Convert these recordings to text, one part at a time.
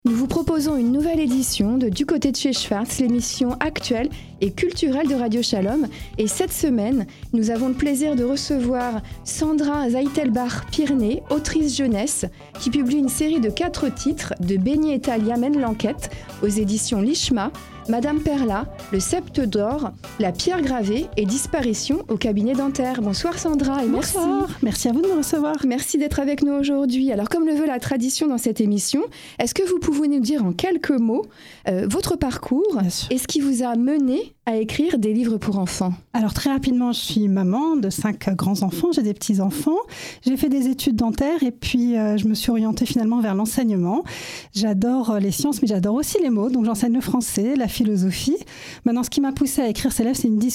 Nous vous proposons une nouvelle édition de Du côté de chez Schwartz, l'émission actuelle et culturelle de Radio Shalom. Et cette semaine, nous avons le plaisir de recevoir Sandra Zeitelbach-Pirné, autrice jeunesse, qui publie une série de 4 titres de Benny et Talia mènent l'enquête aux éditions Lishma, Madame Perla, Le Sceptre d'or, La pierre gravée et Disparition au cabinet dentaire. Bonsoir Sandra et merci. Bonsoir, merci à vous de me recevoir. Merci d'être avec nous aujourd'hui. Alors comme le veut la tradition dans cette émission, est-ce que vous pouvez nous dire en quelques mots votre parcours et ce qui vous a mené à écrire des livres pour enfants? Alors très rapidement, je suis maman de 5 grands-enfants, j'ai des petits-enfants. J'ai fait des études dentaires et puis je me suis orientée finalement vers l'enseignement. J'adore les sciences mais j'adore aussi les mots, donc j'enseigne le français, la philosophie. Maintenant, ce qui m'a poussée à écrire ces livres,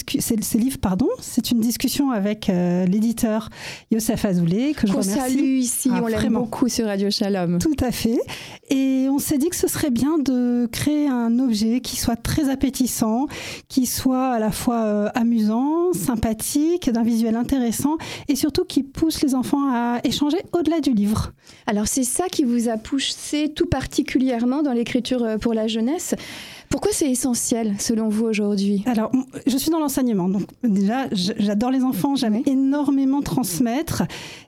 c'est une discussion avec l'éditeur Youssef Azoulay, que je remercie. Qu'on salue ici, on l'aime beaucoup sur Radio Shalom. Tout à fait. Et on s'est dit que ce serait bien de créer un objet qui soit très appétissant, qui soit à la fois amusant, sympathique, d'un visuel intéressant et surtout qui pousse les enfants à échanger au-delà du livre. Alors c'est ça qui vous a poussé tout particulièrement dans l'écriture pour la jeunesse. Pourquoi c'est essentiel selon vous aujourd'hui? Alors, je suis dans l'enseignement, donc déjà, j'adore les enfants, j'aime énormément transmettre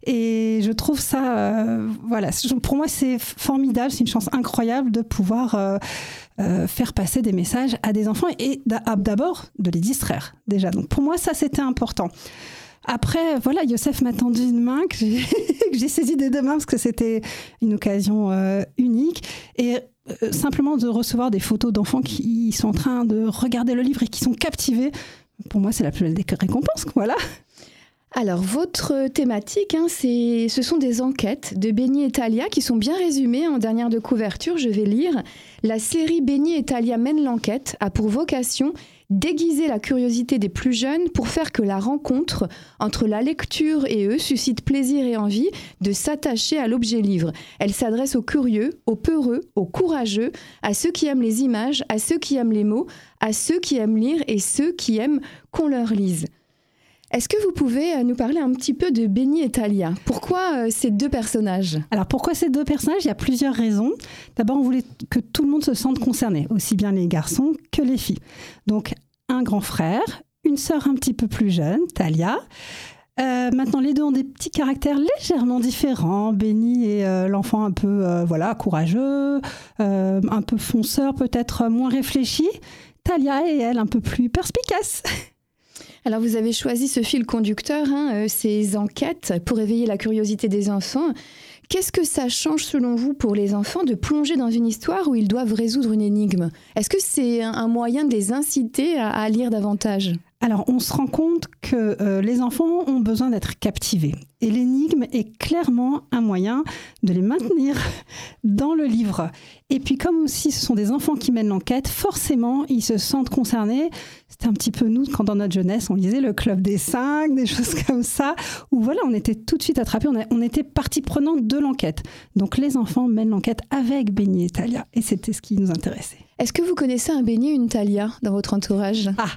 et je trouve ça, pour moi c'est formidable, c'est une chance incroyable de pouvoir faire passer des messages à des enfants et d'abord de les distraire déjà. Donc pour moi ça c'était important. Après, voilà, Youssef m'a tendu une main que j'ai saisie des 2 mains parce que c'était une occasion unique et simplement de recevoir des photos d'enfants qui sont en train de regarder le livre et qui sont captivés, pour moi c'est la plus belle des récompenses, voilà. Alors, votre thématique, ce sont des enquêtes de Benny et Talia qui sont bien résumées en dernière de couverture. Je vais lire. La série Benny et Talia mènent l'enquête a pour vocation d'aiguiser la curiosité des plus jeunes pour faire que la rencontre entre la lecture et eux suscite plaisir et envie de s'attacher à l'objet livre. Elle s'adresse aux curieux, aux peureux, aux courageux, à ceux qui aiment les images, à ceux qui aiment les mots, à ceux qui aiment lire et ceux qui aiment qu'on leur lise. Est-ce que vous pouvez nous parler un petit peu de Benny et Talia? Pourquoi ces 2 personnages? Alors pourquoi ces 2 personnages? Il y a plusieurs raisons. D'abord, on voulait que tout le monde se sente concerné, aussi bien les garçons que les filles. Donc un grand frère, une sœur un petit peu plus jeune, Talia. Maintenant, les 2 ont des petits caractères légèrement différents. Benny est l'enfant un peu courageux, un peu fonceur, peut-être moins réfléchi. Talia est, elle, un peu plus perspicace. Alors vous avez choisi ce fil conducteur, ces enquêtes pour éveiller la curiosité des enfants. Qu'est-ce que ça change selon vous pour les enfants de plonger dans une histoire où ils doivent résoudre une énigme? Est-ce que c'est un moyen de les inciter à lire davantage? Alors, on se rend compte que les enfants ont besoin d'être captivés. Et l'énigme est clairement un moyen de les maintenir dans le livre. Et puis, comme aussi ce sont des enfants qui mènent l'enquête, forcément, ils se sentent concernés. C'était un petit peu nous, quand dans notre jeunesse, on lisait le Club des 5, des choses comme ça, où voilà, on était tout de suite attrapés, on était partie prenante de l'enquête. Donc, les enfants mènent l'enquête avec Benny et Talia. Et c'était ce qui nous intéressait. Est-ce que vous connaissez un Benny et une Talia dans votre entourage? Ah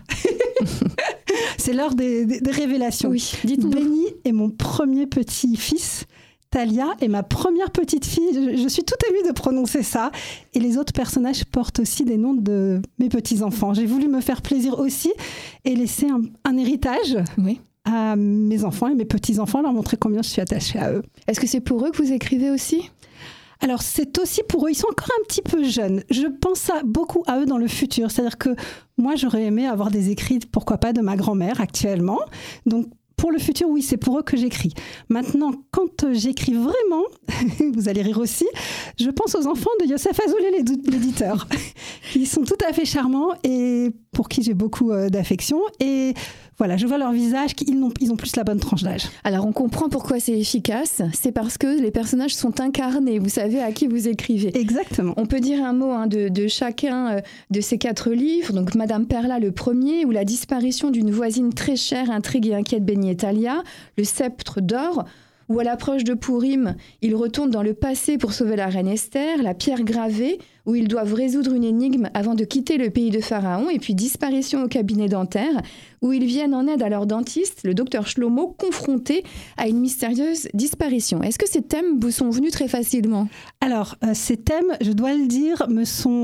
c'est l'heure des révélations. Oui, dites-nous. Benny est mon premier petit-fils. Talia est ma première petite fille. Je suis toute émue de prononcer ça. Et les autres personnages portent aussi des noms de mes petits-enfants. J'ai voulu me faire plaisir aussi et laisser un héritage à mes enfants et mes petits-enfants, leur montrer combien je suis attachée à eux. Est-ce que c'est pour eux que vous écrivez aussi ? Alors, c'est aussi pour eux. Ils sont encore un petit peu jeunes. Je pense beaucoup à eux dans le futur. C'est-à-dire que moi, j'aurais aimé avoir des écrits, pourquoi pas, de ma grand-mère actuellement. Donc, pour le futur, oui, c'est pour eux que j'écris. Maintenant, quand j'écris vraiment, vous allez rire aussi, je pense aux enfants de Youssef Azoulay, l'éditeur. Ils sont tout à fait charmants et pour qui j'ai beaucoup d'affection. Et voilà, je vois leur visage, ils ont plus la bonne tranche d'âge. Alors, on comprend pourquoi c'est efficace. C'est parce que les personnages sont incarnés. Vous savez à qui vous écrivez. Exactement. On peut dire un mot de chacun de ces 4 livres. Donc, Madame Perla, le premier, ou la disparition d'une voisine très chère, intrigue et inquiète Benny et Talia. Le Sceptre d'or, Ou à l'approche de Pourim, ils retournent dans le passé pour sauver la reine Esther, la pierre gravée, où ils doivent résoudre une énigme avant de quitter le pays de Pharaon, et puis disparition au cabinet dentaire, où ils viennent en aide à leur dentiste, le docteur Shlomo, confronté à une mystérieuse disparition. Est-ce que ces thèmes vous sont venus très facilement ? Alors, ces thèmes, je dois le dire, me sont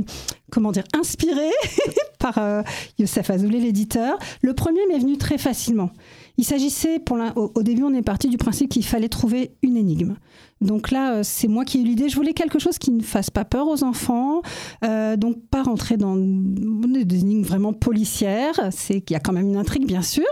inspirés par Youssef Azoulay, l'éditeur. Le premier m'est venu très facilement. Il s'agissait, au début, on est parti du principe qu'il fallait trouver une énigme. Donc là, c'est moi qui ai eu l'idée. Je voulais quelque chose qui ne fasse pas peur aux enfants, donc pas rentrer dans des énigmes vraiment policières. C'est qu'il y a quand même une intrigue, bien sûr.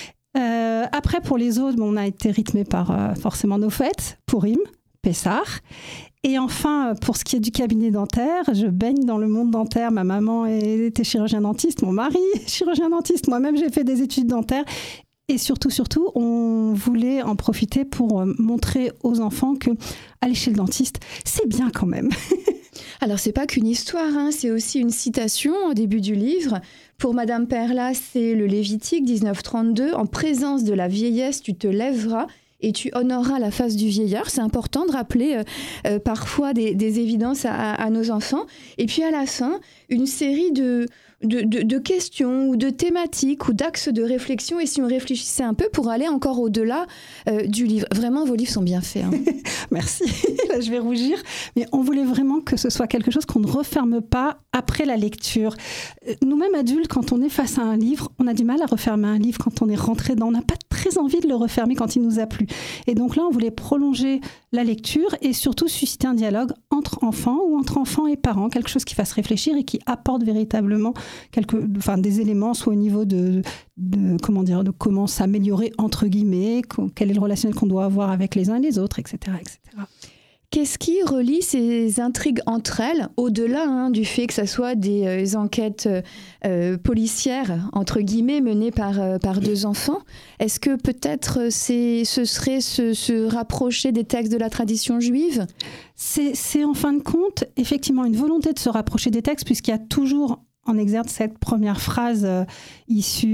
Après, pour les autres, on a été rythmé par forcément nos fêtes, Pourim, Pessah. Et enfin, pour ce qui est du cabinet dentaire, je baigne dans le monde dentaire. Ma maman était chirurgien dentiste, mon mari est chirurgien dentiste. Moi-même, j'ai fait des études dentaires. Et surtout, on voulait en profiter pour montrer aux enfants que aller chez le dentiste, c'est bien quand même. Alors, c'est pas qu'une histoire, c'est aussi une citation au début du livre. Pour Madame Perla, c'est le Lévitique 1932. En présence de la vieillesse, tu te lèveras et tu honoreras la face du vieillard. C'est important de rappeler parfois des évidences à nos enfants. Et puis à la fin, une série de questions ou de thématiques ou d'axes de réflexion, et si on réfléchissait un peu pour aller encore au-delà du livre. Vraiment, vos livres sont bien faits. Merci, là je vais rougir, mais on voulait vraiment que ce soit quelque chose qu'on ne referme pas après la lecture. Nous-mêmes adultes, quand on est face à un livre, on a du mal à refermer un livre quand on est rentré dedans. On n'a pas très envie de le refermer quand il nous a plu. Et donc là, on voulait prolonger la lecture et surtout susciter un dialogue entre enfants ou entre enfants et parents, quelque chose qui fasse réfléchir et qui apporte véritablement des éléments, soit au niveau de comment s'améliorer entre guillemets, quel est le relationnel qu'on doit avoir avec les uns et les autres, etc. etc. Qu'est-ce qui relie ces intrigues entre elles, au-delà du fait que ça soit des enquêtes policières, entre guillemets, menées par deux enfants ? Est-ce que peut-être ce serait se rapprocher des textes de la tradition juive ? C'est en fin de compte, effectivement, une volonté de se rapprocher des textes, puisqu'il y a toujours en exergue cette première phrase issue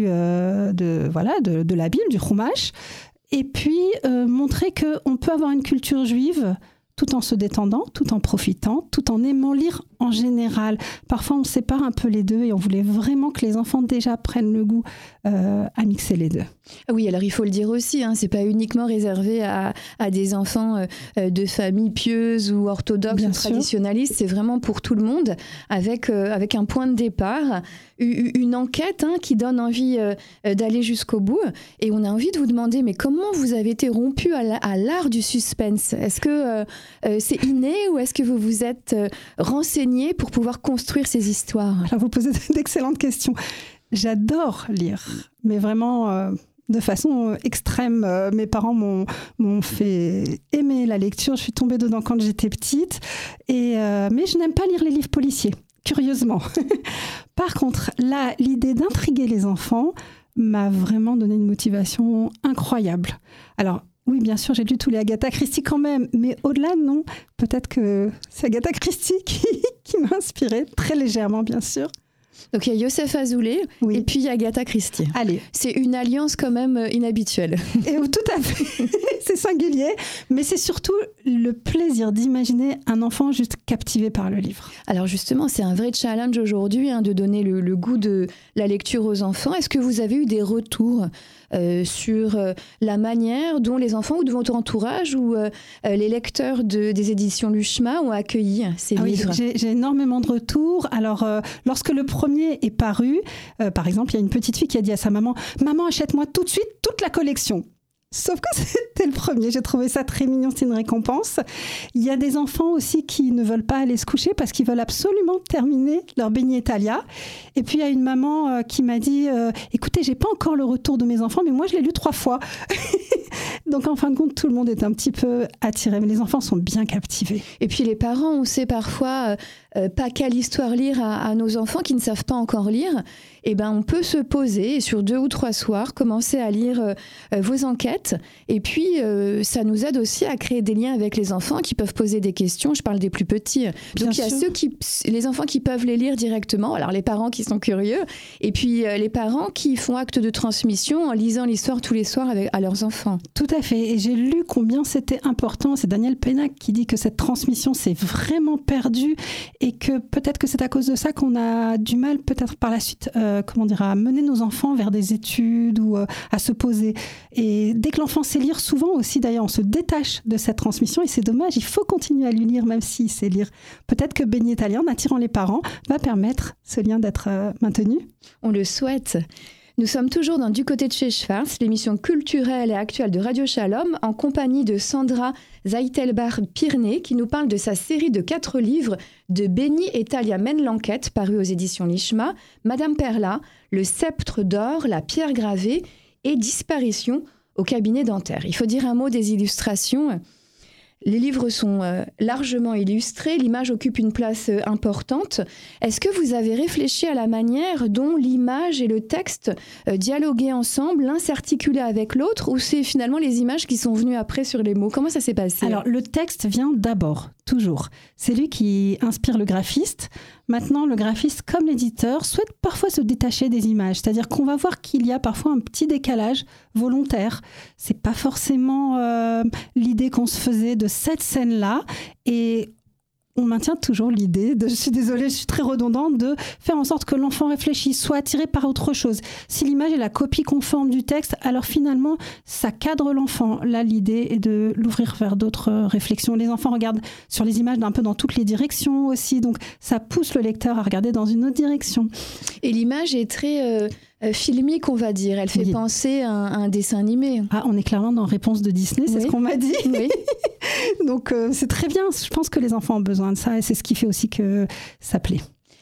de la Bible, du Chumash, et puis montrer qu'on peut avoir une culture juive tout en se détendant, tout en profitant, tout en aimant lire en général. Parfois, on sépare un peu les deux et on voulait vraiment que les enfants déjà prennent le goût à mixer les deux. Oui, alors il faut le dire aussi, c'est pas uniquement réservé à des enfants de familles pieuses ou orthodoxes ou traditionnalistes, c'est vraiment pour tout le monde, avec un point de départ, une enquête qui donne envie d'aller jusqu'au bout. Et on a envie de vous demander, mais comment vous avez été rompu à l'art du suspense ? Est-ce que c'est inné ou est-ce que vous vous êtes renseigné pour pouvoir construire ces histoires ? Alors vous posez d'excellentes questions. J'adore lire, mais vraiment de façon extrême. Mes parents m'ont fait aimer la lecture. Je suis tombée dedans quand j'étais petite. Mais je n'aime pas lire les livres policiers, curieusement. Par contre, là, l'idée d'intriguer les enfants m'a vraiment donné une motivation incroyable. Alors, oui, bien sûr, j'ai lu tous les Agatha Christie quand même, mais au-delà, non. Peut-être que c'est Agatha Christie qui m'a inspirée, très légèrement, bien sûr. Donc il y a Youssef Azoulay, oui. Et puis il y a Agatha Christie. Allez. C'est une alliance quand même inhabituelle. Et tout à fait, c'est singulier, mais c'est surtout le plaisir d'imaginer un enfant juste captivé par le livre. Alors justement, c'est un vrai challenge aujourd'hui de donner le goût de la lecture aux enfants. Est-ce que vous avez eu des retours sur la manière dont les enfants ou de votre entourage ou les lecteurs des éditions Luchma ont accueilli ces livres ? J'ai énormément de retours. Alors, lorsque le premier est paru, par exemple, il y a une petite fille qui a dit à sa maman « Maman, achète-moi tout de suite toute la collection ». Sauf que c'était le premier. J'ai trouvé ça très mignon, c'est une récompense. Il y a des enfants aussi qui ne veulent pas aller se coucher parce qu'ils veulent absolument terminer leur Beni Italia. Et puis, il y a une maman qui m'a dit « Écoutez, j'ai pas encore le retour de mes enfants, mais moi, je l'ai lu 3 fois. » Donc, en fin de compte, tout le monde est un petit peu attiré. Mais les enfants sont bien captivés. Et puis, les parents, on sait parfois pas quelle histoire lire à nos enfants qui ne savent pas encore lire. Eh ben, on peut se poser et sur 2 ou 3 soirs, commencer à lire vos enquêtes. Et puis, ça nous aide aussi à créer des liens avec les enfants qui peuvent poser des questions. Je parle des plus petits. Donc, il y a les enfants qui peuvent les lire directement. Alors, les parents qui sont curieux. Et puis, les parents qui font acte de transmission en lisant l'histoire tous les soirs à leurs enfants. tout à fait. Et j'ai lu combien c'était important. C'est Daniel Pénac qui dit que cette transmission s'est vraiment perdue et que peut-être que c'est à cause de ça qu'on a du mal, peut-être par la suite, à mener nos enfants vers des études ou à se poser. Et dès que l'enfant sait lire, souvent aussi d'ailleurs, on se détache de cette transmission et c'est dommage. Il faut continuer à lui lire, même s'il sait lire. Peut-être que Béni Italien, en attirant les parents, va permettre ce lien d'être maintenu. On le souhaite. Nous sommes toujours dans Du côté de chez Schwartz, l'émission culturelle et actuelle de Radio Shalom, en compagnie de Sandra Zaitelbach-Pirné, qui nous parle de sa série de 4 livres de Béni et Talia mènent l'enquête, paru aux éditions Lishma, Madame Perla, Le sceptre d'or, La pierre gravée et Disparition au cabinet dentaire. Il faut dire un mot des illustrations. Les livres sont largement illustrés, l'image occupe une place importante. Est-ce que vous avez réfléchi à la manière dont l'image et le texte dialoguaient ensemble, l'un s'articulait avec l'autre, ou c'est finalement les images qui sont venues après sur les mots? Comment ça s'est passé? Alors, le texte vient d'abord, toujours. C'est lui qui inspire le graphiste. Maintenant, le graphiste, comme l'éditeur, souhaite parfois se détacher des images. C'est-à-dire qu'on va voir qu'il y a parfois un petit décalage volontaire. C'est pas forcément l'idée qu'on se faisait de cette scène-là. Et on maintient toujours l'idée, je suis désolée, je suis très redondante, de faire en sorte que l'enfant réfléchisse, soit attiré par autre chose. Si l'image est la copie conforme du texte, alors finalement, ça cadre l'enfant. Là, l'idée est de l'ouvrir vers d'autres réflexions. Les enfants regardent sur les images d'un peu dans toutes les directions aussi, donc ça pousse le lecteur à regarder dans une autre direction. Et l'image est très filmique, on va dire. Elle fait penser à un dessin animé. Ah, on est clairement dans Réponse de Disney, c'est ce qu'on m'a dit. Oui. Donc c'est très bien, je pense que les enfants ont besoin de ça et c'est ce qui fait aussi que ça plaît.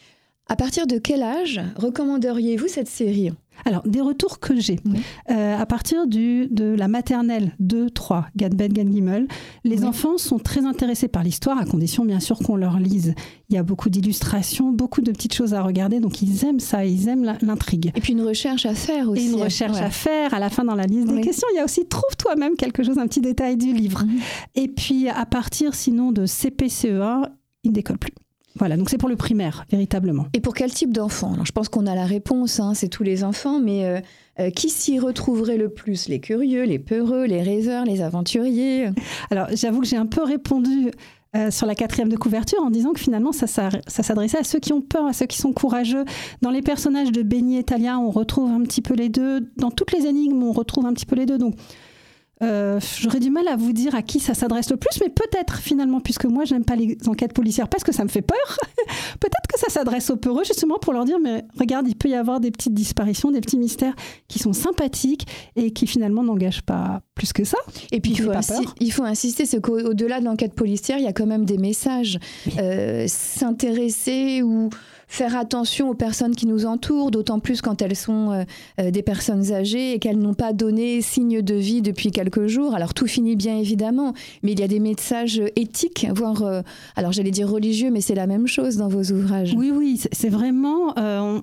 À partir de quel âge recommanderiez-vous cette série ? Alors, des retours que j'ai. À partir de la maternelle 2-3, Gad Bet, Gad Gimel, les enfants sont très intéressés par l'histoire, à condition bien sûr qu'on leur lise. Il y a beaucoup d'illustrations, beaucoup de petites choses à regarder, donc ils aiment ça, ils aiment l'intrigue. Et puis une recherche à faire aussi. Et une recherche à faire, à la fin dans la liste des questions, il y a aussi trouve toi-même quelque chose, un petit détail du livre. Et puis à partir sinon de CP-CE1, ils ne décollent plus. Voilà, donc c'est pour le primaire, véritablement. Et pour quel type d'enfant ? Alors, je pense qu'on a la réponse, c'est tous les enfants, mais qui s'y retrouverait le plus ? Les curieux, les peureux, les rêveurs, les aventuriers ? Alors, j'avoue que j'ai un peu répondu sur la 4e de couverture en disant que finalement, ça s'adressait à ceux qui ont peur, à ceux qui sont courageux. Dans les personnages de Béni et Talia, on retrouve un petit peu les deux. Dans toutes les énigmes, on retrouve un petit peu les deux. Donc, j'aurais du mal à vous dire à qui ça s'adresse le plus, mais peut-être finalement, puisque moi je n'aime pas les enquêtes policières parce que ça me fait peur, peut-être que ça s'adresse aux peureux justement pour leur dire mais regarde, il peut y avoir des petites disparitions, des petits mystères qui sont sympathiques et qui finalement n'engagent pas plus que ça. Et puis il faut insister, c'est qu'au-delà de l'enquête policière, il y a quand même des messages. S'intéresser ou faire attention aux personnes qui nous entourent, d'autant plus quand elles sont des personnes âgées et qu'elles n'ont pas donné signe de vie depuis quelques jours. Alors tout finit bien évidemment, mais il y a des messages éthiques, voire, alors j'allais dire religieux, mais c'est la même chose dans vos ouvrages. Oui, c'est vraiment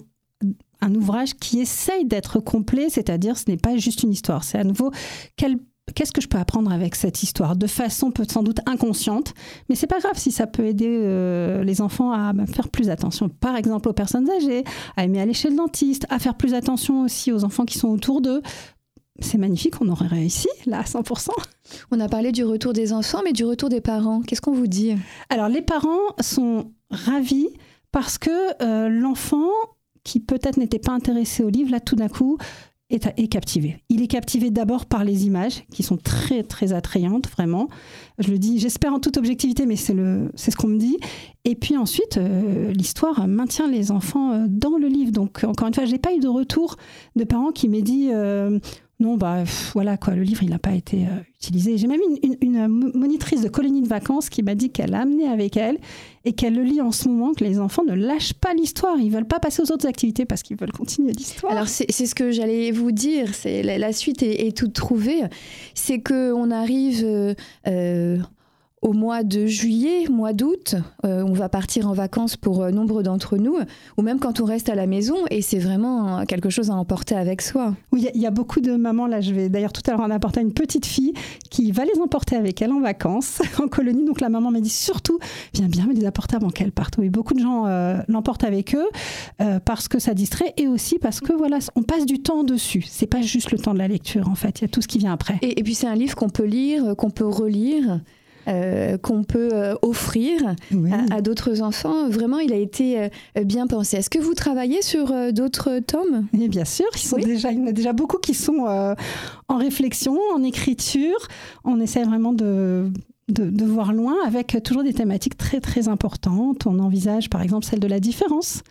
un ouvrage qui essaye d'être complet, c'est-à-dire ce n'est pas juste une histoire, c'est à nouveau qu'est-ce que je peux apprendre avec cette histoire ? De façon peut sans doute inconsciente, mais c'est pas grave si ça peut aider les enfants à faire plus attention, par exemple aux personnes âgées, à aimer aller chez le dentiste, à faire plus attention aussi aux enfants qui sont autour d'eux. C'est magnifique, on aurait réussi, là, à 100%. On a parlé du retour des enfants, mais du retour des parents, qu'est-ce qu'on vous dit ? Alors, les parents sont ravis parce que l'enfant, qui peut-être n'était pas intéressé au livre, là, tout d'un coup, est captivé. Il est captivé d'abord par les images, qui sont très, très attrayantes, vraiment. Je le dis, j'espère en toute objectivité, mais c'est ce qu'on me dit. Et puis ensuite, l'histoire maintient les enfants dans le livre. Donc, encore une fois, je n'ai pas eu de retour de parents qui m'aient dit non, voilà, quoi, le livre, il n'a pas été utilisé. J'ai même une monitrice de colonie de vacances qui m'a dit qu'elle l'a amené avec elle et qu'elle le lit en ce moment, que les enfants ne lâchent pas l'histoire. Ils ne veulent pas passer aux autres activités parce qu'ils veulent continuer l'histoire. Alors, c'est ce que j'allais vous dire. La suite est toute trouvée. C'est qu'on arrive au mois de juillet, mois d'août, on va partir en vacances pour nombre d'entre nous, ou même quand on reste à la maison, et c'est vraiment quelque chose à emporter avec soi. Oui, il y a beaucoup de mamans, là je vais d'ailleurs tout à l'heure en apporter à une petite fille qui va les emporter avec elle en vacances, en colonie, donc la maman m'a dit surtout, viens bien me les apporter avant qu'elles partent. Oui, beaucoup de gens l'emportent avec eux parce que ça distrait, et aussi parce que voilà, on passe du temps dessus, c'est pas juste le temps de la lecture en fait, il y a tout ce qui vient après. Et puis c'est un livre qu'on peut lire, qu'on peut relire, qu'on peut offrir à d'autres enfants. Vraiment, il a été bien pensé. Est-ce que vous travaillez sur d'autres tomes ? Oui, bien sûr. Il y en a déjà beaucoup qui sont en réflexion, en écriture. On essaie vraiment de voir loin, avec toujours des thématiques très, très importantes. On envisage, par exemple, celle de la différence,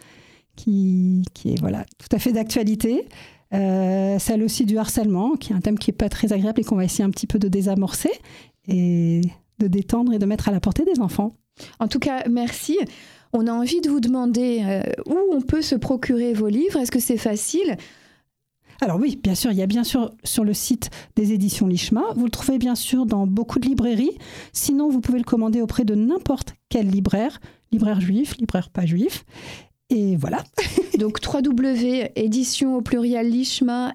qui est voilà, tout à fait d'actualité. Celle aussi du harcèlement, qui est un thème qui n'est pas très agréable et qu'on va essayer un petit peu de désamorcer et de détendre et de mettre à la portée des enfants. En tout cas, merci. On a envie de vous demander où on peut se procurer vos livres. Est-ce que c'est facile ? Alors oui, bien sûr, il y a bien sûr sur le site des éditions Lichma. Vous le trouvez bien sûr dans beaucoup de librairies. Sinon, vous pouvez le commander auprès de n'importe quel libraire juif, libraire pas juif. Et voilà. Donc www.édition au pluriel lichma,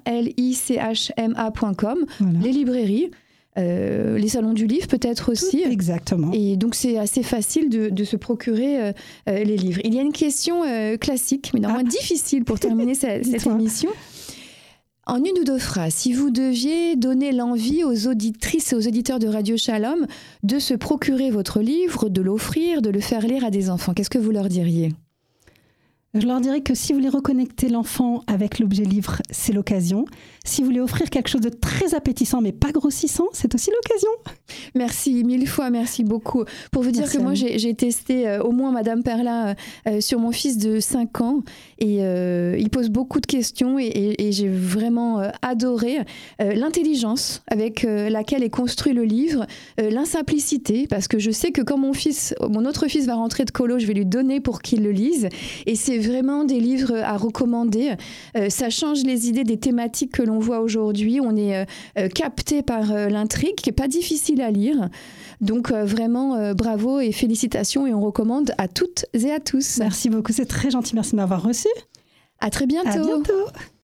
lichma.com, voilà. Les librairies. Les salons du livre peut-être aussi. Exactement. Et donc c'est assez facile de se procurer les livres. Il y a une question classique, mais néanmoins difficile pour terminer cette émission. En une ou deux phrases, si vous deviez donner l'envie aux auditrices et aux auditeurs de Radio Shalom de se procurer votre livre, de l'offrir, de le faire lire à des enfants, qu'est-ce que vous leur diriez ? Je leur dirais que si vous voulez reconnecter l'enfant avec l'objet livre, c'est l'occasion. Si vous voulez offrir quelque chose de très appétissant mais pas grossissant, c'est aussi l'occasion. Merci mille fois, merci beaucoup. Pour vous dire que moi, j'ai testé au moins Madame Perla sur mon fils de 5 ans et il pose beaucoup de questions et j'ai vraiment adoré l'intelligence avec laquelle est construit le livre, l'insimplicité, parce que je sais que quand mon autre fils va rentrer de colo, je vais lui donner pour qu'il le lise, et c'est vraiment des livres à recommander. Ça change les idées des thématiques que l'on voit aujourd'hui. On est capté par l'intrigue qui n'est pas difficile à lire. Donc vraiment bravo et félicitations, et on recommande à toutes et à tous. Merci beaucoup, c'est très gentil. Merci de m'avoir reçu. À très bientôt. À bientôt.